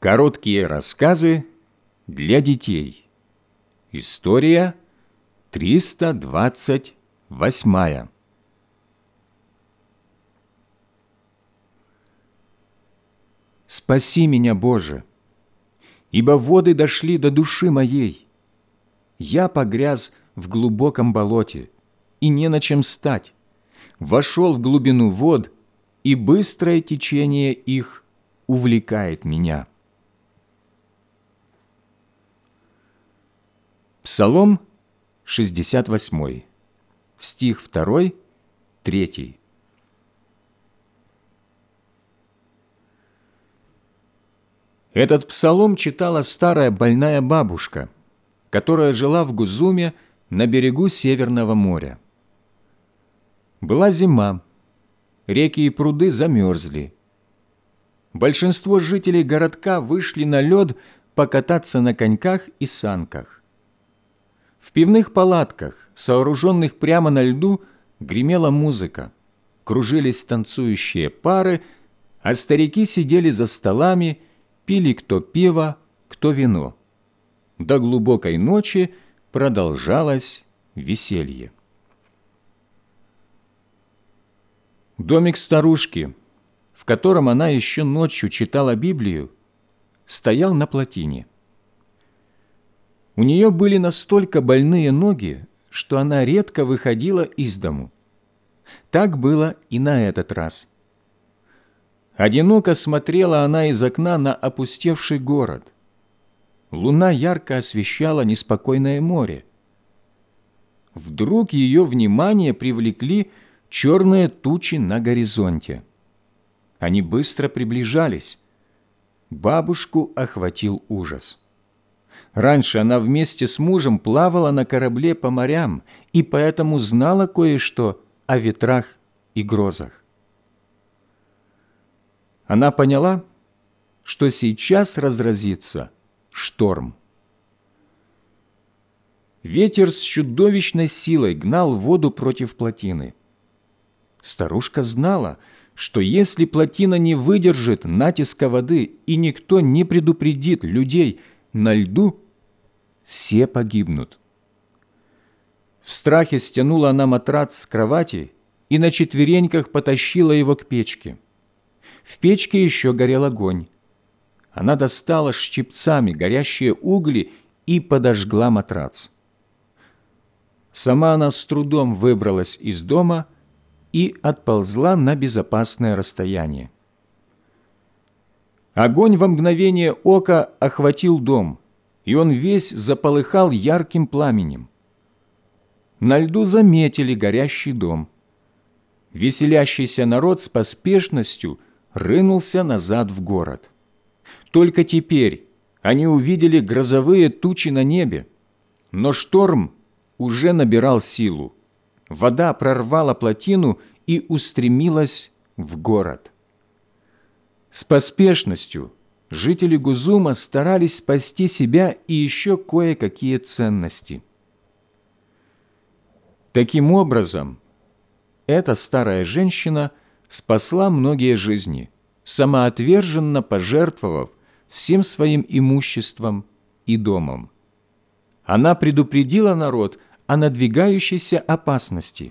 Короткие рассказы для детей. История 328. Спаси меня, Боже, ибо воды дошли до души моей. Я погряз в глубоком болоте, и не на чем стать. Вошел в глубину вод, и быстрое течение их увлекает меня. Псалом 68, стих 2, 3. Этот псалом читала старая больная бабушка, которая жила в Гузуме на берегу Северного моря. Была зима, реки и пруды замерзли. Большинство жителей городка вышли на лед покататься на коньках и санках. В пивных палатках, сооруженных прямо на льду, гремела музыка, кружились танцующие пары, а старики сидели за столами, пили кто пиво, кто вино. До глубокой ночи продолжалось веселье. Домик старушки, в котором она еще ночью читала Библию, стоял на плотине. У нее были настолько больные ноги, что она редко выходила из дому. Так было и на этот раз. Одиноко смотрела она из окна на опустевший город. Луна ярко освещала неспокойное море. Вдруг ее внимание привлекли черные тучи на горизонте. Они быстро приближались. Бабушку охватил ужас. Раньше она вместе с мужем плавала на корабле по морям и поэтому знала кое-что о ветрах и грозах. Она поняла, что сейчас разразится шторм. Ветер с чудовищной силой гнал воду против плотины. Старушка знала, что если плотина не выдержит натиска воды и никто не предупредит людей на льду, все погибнут. В страхе стянула она матрац с кровати и на четвереньках потащила его к печке. В печке еще горел огонь. Она достала щипцами горящие угли и подожгла матрац. Сама она с трудом выбралась из дома и отползла на безопасное расстояние. Огонь во мгновение ока охватил дом, и он весь заполыхал ярким пламенем. На льду заметили горящий дом. Веселящийся народ с поспешностью рынулся назад в город. Только теперь они увидели грозовые тучи на небе, но шторм уже набирал силу. Вода прорвала плотину и устремилась в город. С поспешностью жители Гузума старались спасти себя и еще кое-какие ценности. Таким образом, эта старая женщина спасла многие жизни, самоотверженно пожертвовав всем своим имуществом и домом. Она предупредила народ о надвигающейся опасности.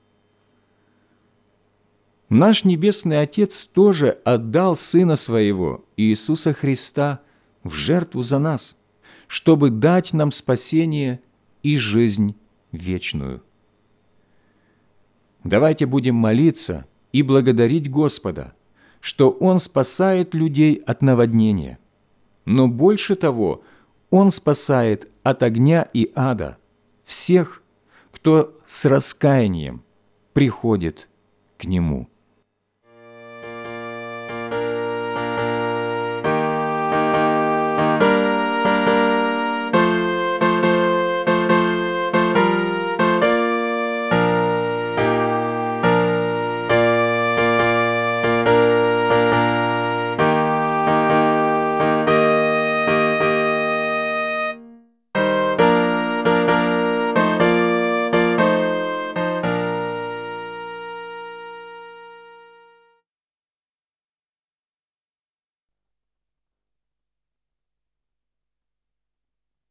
Наш Небесный Отец тоже отдал Сына Своего, Иисуса Христа, в жертву за нас, чтобы дать нам спасение и жизнь вечную. Давайте будем молиться и благодарить Господа, что Он спасает людей от наводнения, но больше того, Он спасает от огня и ада всех, кто с раскаянием приходит к Нему.